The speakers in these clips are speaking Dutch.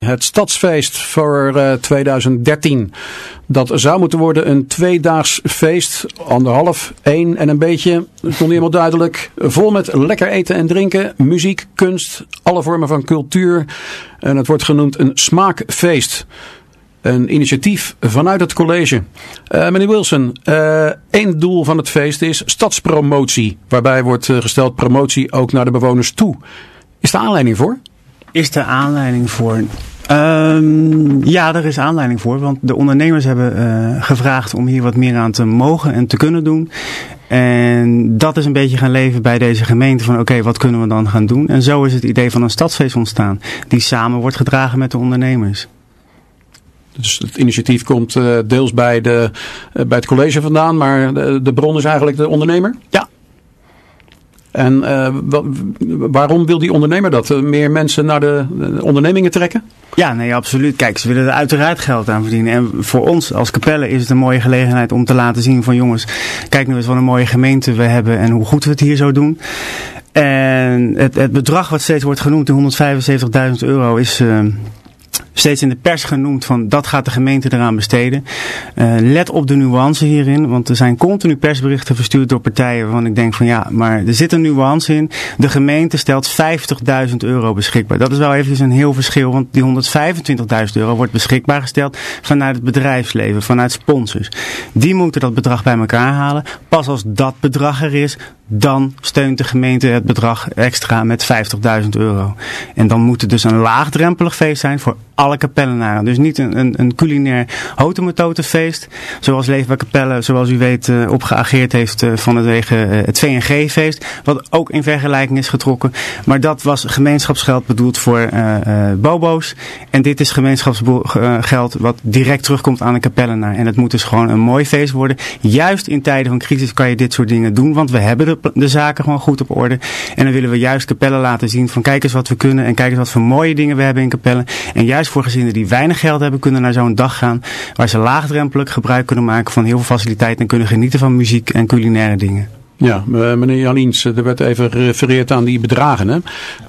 het stadsfeest voor 2013. Dat zou moeten worden een 2-daags feest, 1,5, 1 en een beetje, het is nog niet helemaal duidelijk. Vol met lekker eten en drinken, muziek, kunst, alle vormen van cultuur. En het wordt genoemd een smaakfeest. Een initiatief vanuit het college. Meneer Wilson, één doel van het feest is stadspromotie. Waarbij wordt gesteld promotie ook naar de bewoners toe. Is er aanleiding voor? Is er aanleiding voor? Ja, er is aanleiding voor. Want de ondernemers hebben gevraagd om hier wat meer aan te mogen en te kunnen doen. En dat is een beetje gaan leven bij deze gemeente van oké, wat kunnen we dan gaan doen? En zo is het idee van een stadsfeest ontstaan. Die samen wordt gedragen met de ondernemers. Dus het initiatief komt deels bij het college vandaan, maar de bron is eigenlijk de ondernemer? Ja. En waarom wil die ondernemer dat? Meer mensen naar de ondernemingen trekken? Ja, nee, absoluut. Kijk, ze willen er uiteraard geld aan verdienen. En voor ons als Capelle is het een mooie gelegenheid om te laten zien van jongens, kijk nu eens wat een mooie gemeente we hebben en hoe goed we het hier zo doen. En het bedrag wat steeds wordt genoemd, de €175.000, is steeds in de pers genoemd van dat gaat de gemeente eraan besteden. Let op de nuance hierin, want er zijn continu persberichten verstuurd door partijen waarvan ik denk van ja, maar er zit een nuance in. De gemeente stelt €50.000 beschikbaar. Dat is wel eventjes een heel verschil, want die €125.000 wordt beschikbaar gesteld vanuit het bedrijfsleven, vanuit sponsors. Die moeten dat bedrag bij elkaar halen. Pas als dat bedrag er is, dan steunt de gemeente het bedrag extra met €50.000. En dan moet het dus een laagdrempelig feest zijn voor alle Capellenaren. Dus niet een culinair hotemetotenfeest, zoals Leefbaar Capelle, zoals u weet, op geageerd heeft vanwege het VNG-feest, wat ook in vergelijking is getrokken. Maar dat was gemeenschapsgeld bedoeld voor bobo's. En dit is gemeenschapsgeld wat direct terugkomt aan de Capellenaar. En het moet dus gewoon een mooi feest worden. Juist in tijden van crisis kan je dit soort dingen doen, want we hebben de zaken gewoon goed op orde. En dan willen we juist Capelle laten zien van kijk eens wat we kunnen en kijk eens wat voor mooie dingen we hebben in Capelle. En juist voor gezinnen die weinig geld hebben, kunnen naar zo'n dag gaan waar ze laagdrempelig gebruik kunnen maken van heel veel faciliteiten en kunnen genieten van muziek en culinaire dingen. Ja, meneer Jaliens, er werd even gerefereerd aan die bedragen. Hè?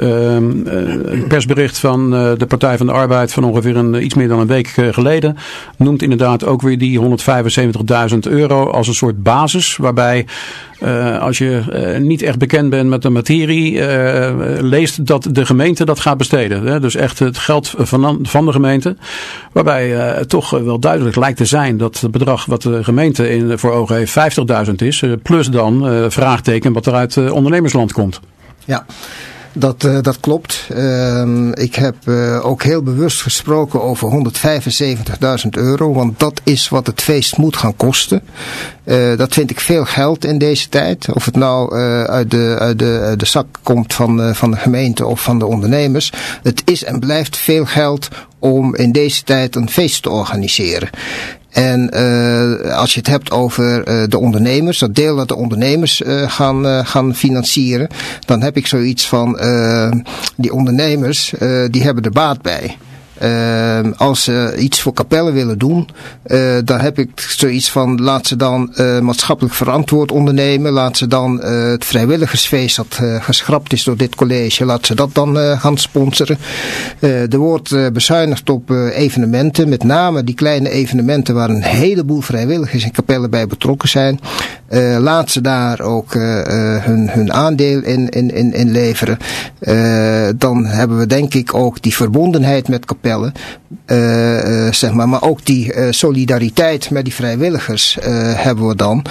Een persbericht van de Partij van de Arbeid van ongeveer iets meer dan een week geleden noemt inderdaad ook weer die €175.000 als een soort basis, waarbij als je niet echt bekend bent met de materie, leest dat de gemeente dat gaat besteden. Hè? Dus echt het geld van de gemeente, waarbij toch wel duidelijk lijkt te zijn dat het bedrag wat de gemeente voor ogen heeft €50.000 is, plus dan vraagteken wat er uit ondernemersland komt. Ja. Dat klopt. Ik heb ook heel bewust gesproken over €175.000, want dat is wat het feest moet gaan kosten. Dat vind ik veel geld in deze tijd. Of het nou uit de zak komt van de gemeente of van de ondernemers. Het is en blijft veel geld om in deze tijd een feest te organiseren. En als je het hebt over de ondernemers, dat deel dat de ondernemers gaan financieren, dan heb ik zoiets van, die ondernemers, die hebben er baat bij. Als ze iets voor Capelle willen doen, dan heb ik zoiets van, laat ze dan maatschappelijk verantwoord ondernemen, laat ze dan het vrijwilligersfeest dat geschrapt is door dit college, laat ze dat dan gaan sponsoren. Er wordt bezuinigd op evenementen, met name die kleine evenementen waar een heleboel vrijwilligers in Capelle bij betrokken zijn. Laat ze daar ook hun aandeel in leveren. Dan hebben we denk ik ook die verbondenheid met Capelle. Zeg maar ook die solidariteit met die vrijwilligers hebben we dan.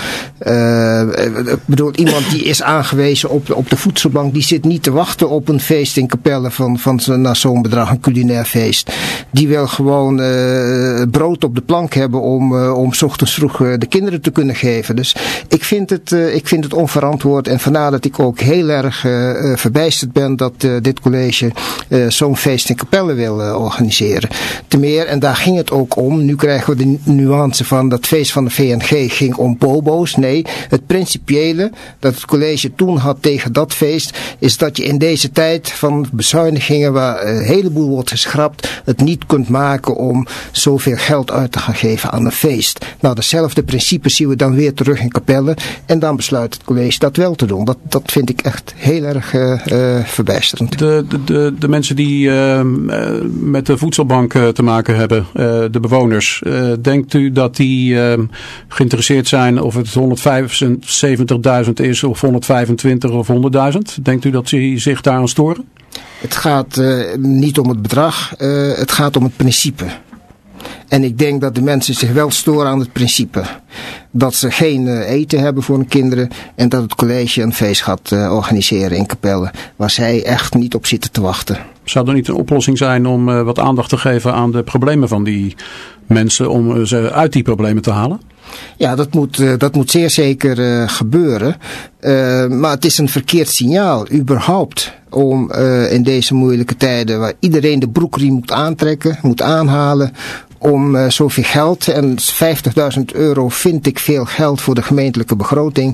Ik bedoel, iemand die is aangewezen op de voedselbank, die zit niet te wachten op een feest in Capelle naar zo'n bedrag, een culinair feest. Die wil gewoon brood op de plank hebben om 's ochtends vroeg de kinderen te kunnen geven. Dus ik vind het onverantwoord en vandaar dat ik ook heel erg verbijsterd ben dat dit college zo'n feest in Capelle wil organiseren. Te meer, en daar ging het ook om, nu krijgen we de nuance van dat feest van de VNG ging om bobo's. Nee, het principiële dat het college toen had tegen dat feest, is dat je in deze tijd van bezuinigingen waar een heleboel wordt geschrapt, het niet niet kunt maken om zoveel geld uit te gaan geven aan een feest. Nou, dezelfde principes zien we dan weer terug in Capelle. En dan besluit het college dat wel te doen. Dat vind ik echt heel erg verbijsterend. De mensen die met de voedselbank te maken hebben, de bewoners, denkt u dat die geïnteresseerd zijn of het 175.000 is of 125 of 100.000? Denkt u dat ze zich daaraan storen? Het gaat niet om het bedrag, het gaat om het principe. En ik denk dat de mensen zich wel storen aan het principe. Dat ze geen eten hebben voor hun kinderen en dat het college een feest gaat organiseren in Capelle. Waar zij echt niet op zitten te wachten. Zou er niet een oplossing zijn om wat aandacht te geven aan de problemen van die mensen, om ze uit die problemen te halen? Ja, dat moet zeer zeker gebeuren. Maar het is een verkeerd signaal, überhaupt, om in deze moeilijke tijden, waar iedereen de broekriem moet aantrekken, moet aanhalen, om zoveel geld, en €50.000 vind ik veel geld voor de gemeentelijke begroting,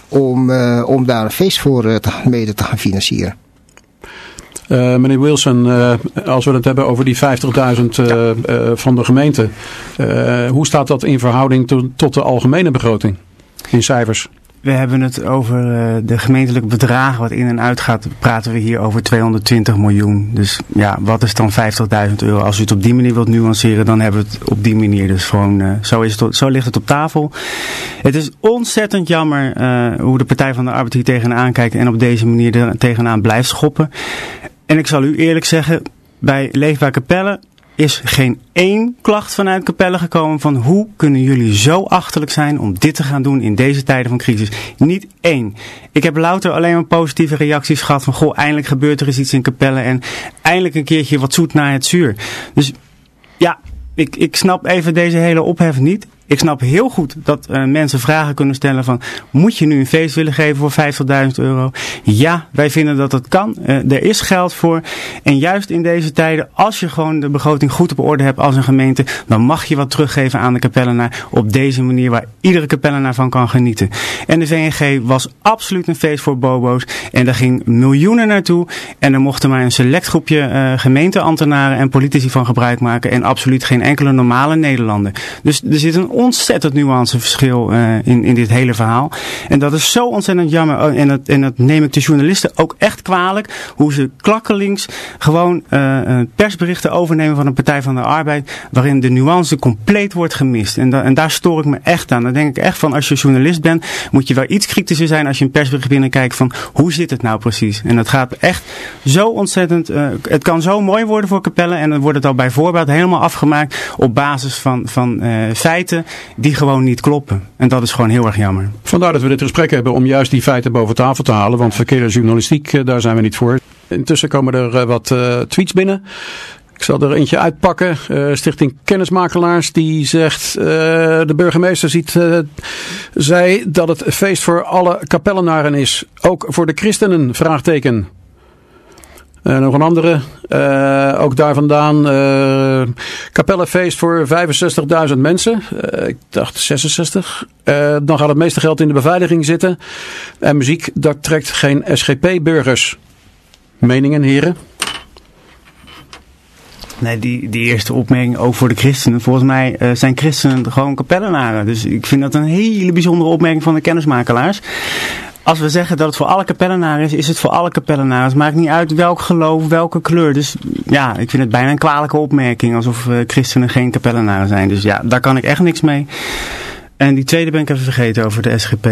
om daar een feest voor mede te gaan financieren. Meneer Wilson, als we het hebben over die 50.000 van de gemeente, hoe staat dat in verhouding tot de algemene begroting in cijfers? We hebben het over de gemeentelijke bedragen wat in en uit gaat. Praten we hier over 220 miljoen. Dus ja, wat is dan €50.000? Als u het op die manier wilt nuanceren, dan hebben we het op die manier. Dus gewoon, zo ligt het op tafel. Het is ontzettend jammer hoe de Partij van de Arbeid hier tegenaan kijkt en op deze manier er tegenaan blijft schoppen. En ik zal u eerlijk zeggen, bij Leefbaar Capelle is geen één klacht vanuit Capelle gekomen van hoe kunnen jullie zo achterlijk zijn om dit te gaan doen in deze tijden van crisis. Niet één. Ik heb louter alleen maar positieve reacties gehad van goh, eindelijk gebeurt er eens iets in Capelle en eindelijk een keertje wat zoet naar het zuur. Dus ja, ik snap even deze hele ophef niet. Ik snap heel goed dat mensen vragen kunnen stellen van, moet je nu een feest willen geven voor €50.000? Ja, wij vinden dat het kan. Er is geld voor. En juist in deze tijden, als je gewoon de begroting goed op orde hebt als een gemeente, dan mag je wat teruggeven aan de Capellenaar op deze manier waar iedere Capellenaar van kan genieten. En de VNG was absoluut een feest voor bobo's. En daar ging miljoenen naartoe. En er mochten maar een select groepje gemeenteambtenaren en politici van gebruik maken. En absoluut geen enkele normale Nederlander. Dus er zit een ontzettend nuanceverschil in dit hele verhaal. En dat is zo ontzettend jammer. En dat neem ik de journalisten ook echt kwalijk. Hoe ze klakkelings gewoon persberichten overnemen van de Partij van de Arbeid. Waarin de nuance compleet wordt gemist. En daar stoor ik me echt aan. Dan denk ik echt van, als je journalist bent, moet je wel iets kritischer zijn als je een persbericht binnenkijkt van, hoe zit het nou precies? En dat gaat echt zo ontzettend, het kan zo mooi worden voor Capelle. En dan wordt het al bij voorbaat helemaal afgemaakt op basis van feiten die gewoon niet kloppen. En dat is gewoon heel erg jammer. Vandaar dat we dit gesprek hebben om juist die feiten boven tafel te halen. Want verkeerde journalistiek, daar zijn we niet voor. Intussen komen er wat tweets binnen. Ik zal er eentje uitpakken. Stichting Kennismakelaars die zegt, de burgemeester zei dat het feest voor alle Capellenaren is. Ook voor de christenen, vraagteken. Nog een andere, ook daar vandaan, Capellefeest voor 65.000 mensen, ik dacht 66. Dan gaat het meeste geld in de beveiliging zitten. En muziek, dat trekt geen SGP-burgers. Meningen, heren? Nee, die eerste opmerking ook voor de christenen. Volgens mij zijn christenen gewoon Capellenaren. Dus ik vind dat een hele bijzondere opmerking van de kennismakelaars. Als we zeggen dat het voor alle Capellenaren is het voor alle Capellenaren. Het maakt niet uit welk geloof, welke kleur. Dus ja, ik vind het bijna een kwalijke opmerking. Alsof christenen geen Capellenaren zijn. Dus ja, daar kan ik echt niks mee. En die tweede ben ik even vergeten over de SGP.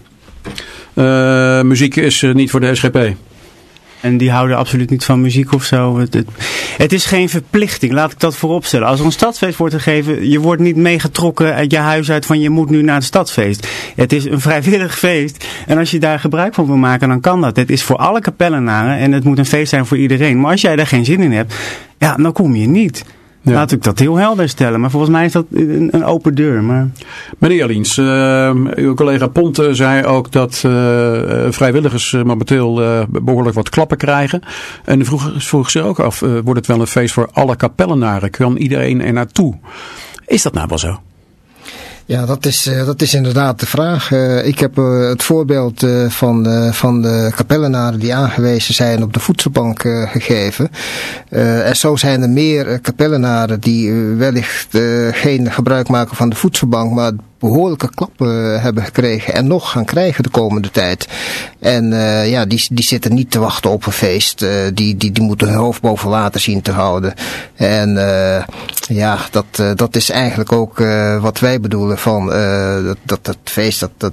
Muziek is niet voor de SGP. En die houden absoluut niet van muziek of zo. Het is geen verplichting, laat ik dat vooropstellen. Als er een stadsfeest wordt gegeven, je wordt niet meegetrokken uit je huis uit van je moet nu naar het stadsfeest. Het is een vrijwillig feest. En als je daar gebruik van wil maken, dan kan dat. Het is voor alle Capellenaren en het moet een feest zijn voor iedereen. Maar als jij daar geen zin in hebt, ja, dan kom je niet. Ja. Laat ik dat heel helder stellen. Maar volgens mij is dat een open deur. Maar... Meneer Jaliens, uw collega Ponte zei ook dat vrijwilligers momenteel behoorlijk wat klappen krijgen. En vroeg zich ook af, wordt het wel een feest voor alle Capellenaren? Kan iedereen er naartoe? Is dat nou wel zo? Ja, dat is inderdaad de vraag. Ik heb het voorbeeld van de kapellenaren die aangewezen zijn op de voedselbank gegeven. En zo zijn er meer kapellenaren die wellicht geen gebruik maken van de voedselbank, maar behoorlijke klappen hebben gekregen en nog gaan krijgen de komende tijd. En die zitten niet te wachten op een feest. Die moeten hun hoofd boven water zien te houden. En dat is eigenlijk ook wat wij bedoelen van dat feest, dat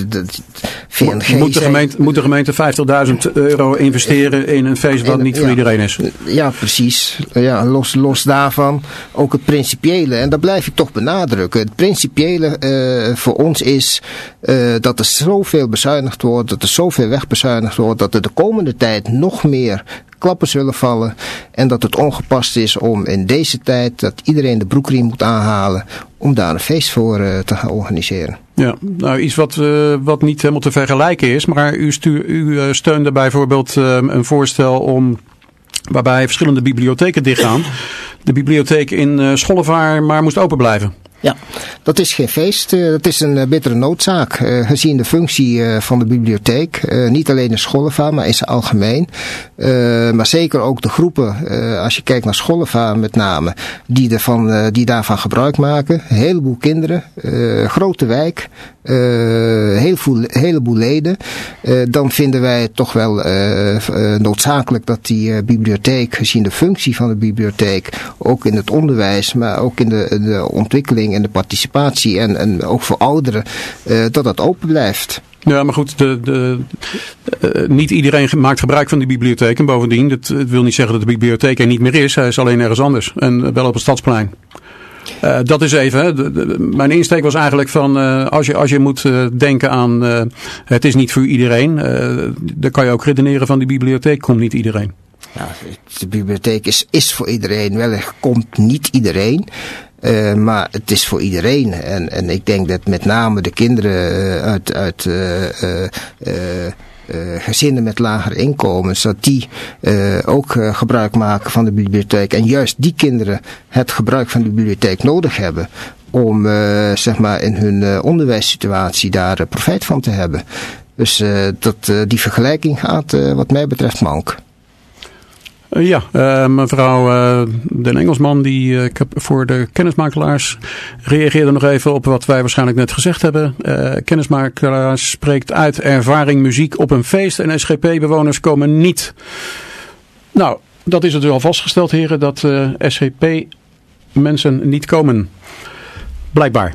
VNG... Moet de gemeente €50.000 investeren in een feest wat niet voor iedereen is? Ja, precies. Ja, los daarvan ook het principiële. En dat blijf ik toch benadrukken. Het principiële voor ons is dat er zoveel bezuinigd wordt, dat er zoveel wegbezuinigd wordt, dat er de komende tijd nog meer klappen zullen vallen en dat het ongepast is om in deze tijd dat iedereen de broekriem moet aanhalen om daar een feest voor te gaan organiseren. Ja, nou iets wat niet helemaal te vergelijken is, maar u steunde bijvoorbeeld een voorstel waarbij verschillende bibliotheken dichtgaan. De bibliotheek in Schollevaar maar moest open blijven. Ja, dat is geen feest. Dat is een bittere noodzaak. Gezien de functie van de bibliotheek. Niet alleen in Schollevaar, maar in zijn algemeen. Maar zeker ook de groepen, als je kijkt naar Schollevaar met name, die daarvan gebruik maken. Een heleboel kinderen, grote wijk, heleboel leden. Dan vinden wij het toch wel noodzakelijk dat die bibliotheek, gezien de functie van de bibliotheek, ook in het onderwijs, maar ook in de ontwikkeling en de participatie en ook voor ouderen, dat open blijft. Ja, maar goed, niet iedereen maakt gebruik van die bibliotheek. En bovendien, het wil niet zeggen dat de bibliotheek er niet meer is. Hij is alleen ergens anders. En wel op het Stadsplein. Dat is even. Hè. Mijn insteek was eigenlijk van, als je moet denken aan, het is niet voor iedereen. Dan kan je ook redeneren van die bibliotheek komt niet iedereen. Ja, de bibliotheek is voor iedereen. Wellicht komt niet iedereen. Maar het is voor iedereen. En ik denk dat met name de kinderen uit gezinnen met lager inkomens, dat die ook gebruik maken van de bibliotheek. En juist die kinderen het gebruik van de bibliotheek nodig hebben om in hun onderwijssituatie daar profijt van te hebben. Dus die vergelijking gaat wat mij betreft mank. Mevrouw Den Engelsman, die voor de kennismakelaars reageerde nog even op wat wij waarschijnlijk net gezegd hebben. Kennismakelaars spreekt uit ervaring muziek op een feest en SGP-bewoners komen niet. Nou, dat is het dus al vastgesteld, heren, dat SGP-mensen niet komen. Blijkbaar.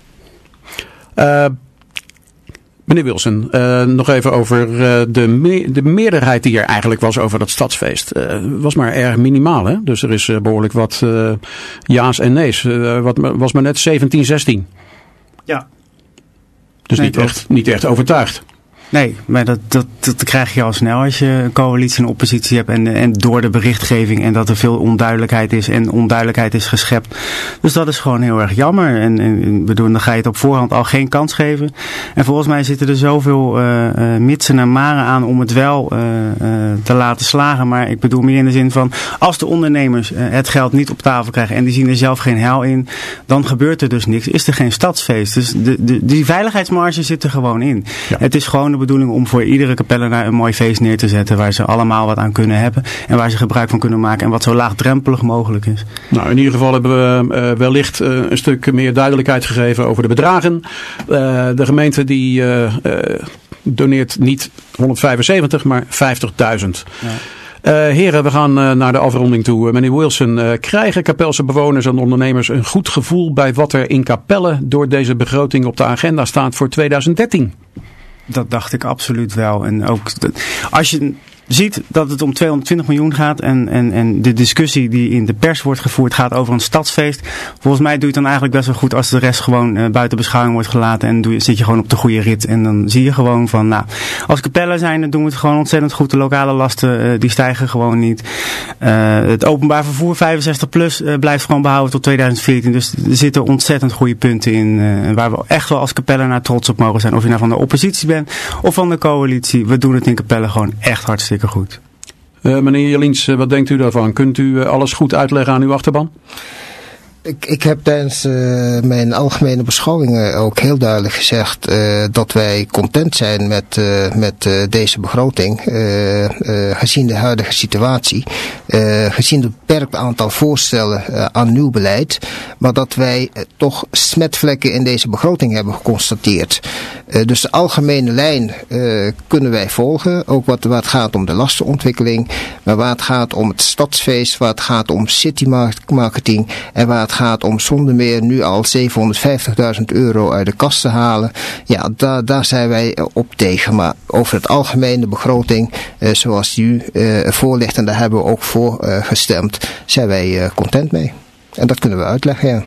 Meneer Wilson, nog even over de meerderheid die er eigenlijk was over dat stadsfeest. Was maar erg minimaal, hè? Dus er is behoorlijk wat ja's en nee's. Was maar net 17-16. Ja. Dus niet echt overtuigd. Nee, maar dat krijg je al snel als je een coalitie en oppositie hebt en door de berichtgeving en dat er veel onduidelijkheid is en onduidelijkheid is geschept. Dus dat is gewoon heel erg jammer. En dan ga je het op voorhand al geen kans geven. En volgens mij zitten er zoveel mitsen en maren aan om het wel te laten slagen. Maar ik bedoel meer in de zin van, als de ondernemers het geld niet op tafel krijgen en die zien er zelf geen heil in, dan gebeurt er dus niks. Is er geen stadsfeest. Dus die veiligheidsmarge zit er gewoon in. Ja. Het is gewoon de bedoeling om voor iedere kapellenaar een mooi feest neer te zetten waar ze allemaal wat aan kunnen hebben en waar ze gebruik van kunnen maken en wat zo laagdrempelig mogelijk is. Nou, in ieder geval hebben we wellicht een stuk meer duidelijkheid gegeven over de bedragen. De gemeente die doneert niet 175, maar 50.000. Ja. Heren, we gaan naar de afronding toe. Meneer Wilson, krijgen Kapelse bewoners en ondernemers een goed gevoel bij wat er in Kapelle door deze begroting op de agenda staat voor 2013? Dat dacht ik absoluut wel. En ook als je ziet dat het om 220 miljoen gaat en de discussie die in de pers wordt gevoerd gaat over een stadsfeest. Volgens mij doe je het dan eigenlijk best wel goed als de rest gewoon buiten beschouwing wordt gelaten en zit je gewoon op de goede rit. En dan zie je gewoon van, nou, als Kapelle zijn, dan doen we het gewoon ontzettend goed. De lokale lasten, die stijgen gewoon niet. Het openbaar vervoer 65 plus blijft gewoon behouden tot 2014. Dus er zitten ontzettend goede punten in waar we echt wel als Kapelle naar trots op mogen zijn. Of je nou van de oppositie bent of van de coalitie. We doen het in Kapelle gewoon echt hartstikke goed. Meneer Jeliens, wat denkt u daarvan? Kunt u alles goed uitleggen aan uw achterban? Ik heb tijdens mijn algemene beschouwingen ook heel duidelijk gezegd dat wij content zijn met deze begroting. Gezien de huidige situatie. Gezien het beperkt aantal voorstellen aan nieuw beleid. Maar dat wij toch smetvlekken in deze begroting hebben geconstateerd. Dus de algemene lijn kunnen wij volgen. Ook waar het gaat om de lastenontwikkeling. Maar waar het gaat om het stadsfeest. Waar het gaat om citymarketing. En waar het gaat om zonder meer nu al €750.000 uit de kast te halen. Ja, daar zijn wij op tegen. Maar over het algemene begroting, zoals die u voor ligt, en daar hebben we ook voor gestemd, zijn wij content mee. En dat kunnen we uitleggen, ja.